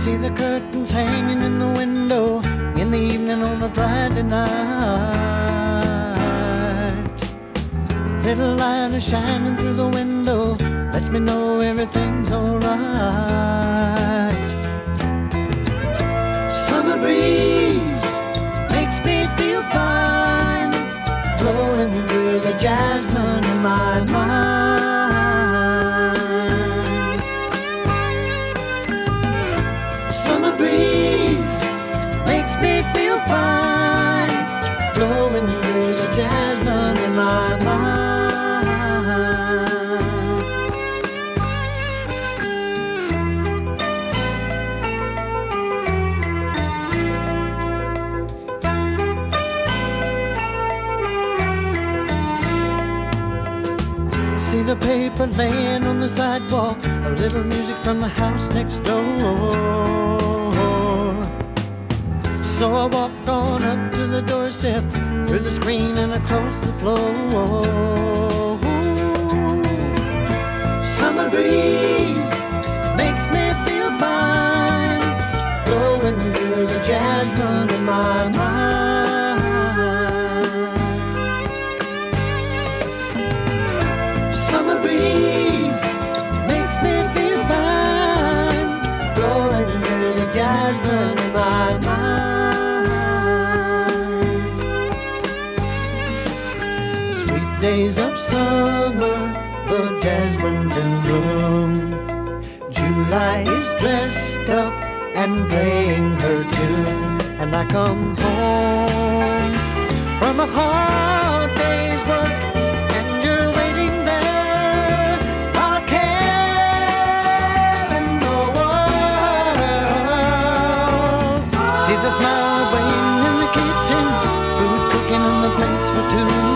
See the curtains hanging in the window in the evening on a Friday night. Little light is shining through the window, lets me know everything's alright. Summer breeze makes me feel fine, blowing through the jasmine in my mind. Summer breeze makes me feel fine, blowing through the jasmine in my mind. See the paper laying on the sidewalk, a little music from the house next door. So I walk on up to the doorstep, through the screen and across the floor. Summer breeze makes me feel fine, blowing through the jasmine in my mind. Summer breeze makes me feel fine, blowing through the jasmine in my mind. Sweet days of summer, the jasmine's in bloom. July is dressed up and playing her tune, and I come home from a hard day's work. See the smile waiting in the kitchen, food cooking on the plates for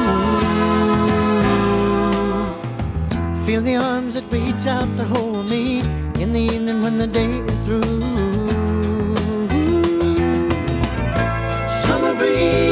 two. Feel the arms that reach out to hold me in the evening when the day is through. Summer breeze